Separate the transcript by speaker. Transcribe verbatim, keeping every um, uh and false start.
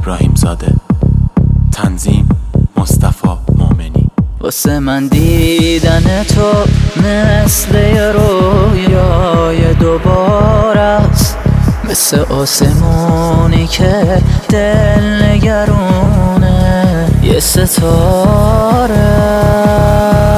Speaker 1: ابراهیم زاده. تنظیم مصطفی مومنی.
Speaker 2: واسه من دیدن تو مثل یه رویای دوباره است، مثل آسمونی که دل نگرونه یه ستاره.